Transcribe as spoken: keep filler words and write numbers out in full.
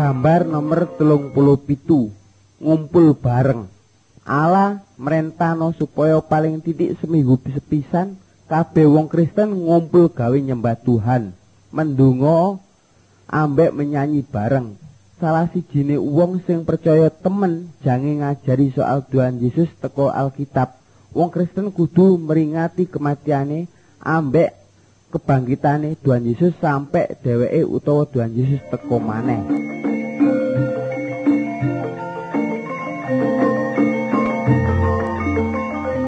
Gambar nomor telung puluh pitu. Ngumpul bareng. Allah merentano supaya paling titik seminggu sepisan kabeh wong Kristen ngumpul gawe nyembah Tuhan, mendonga ambek menyanyi bareng. Salah sijine wong sing percaya temen jange ngajari soal Tuhan Yesus teko Alkitab. Wong Kristen kudu meringati kematiane ambek kebangkitane Tuhan Yesus sampai dheweke utawa Tuhan Yesus teko maneh.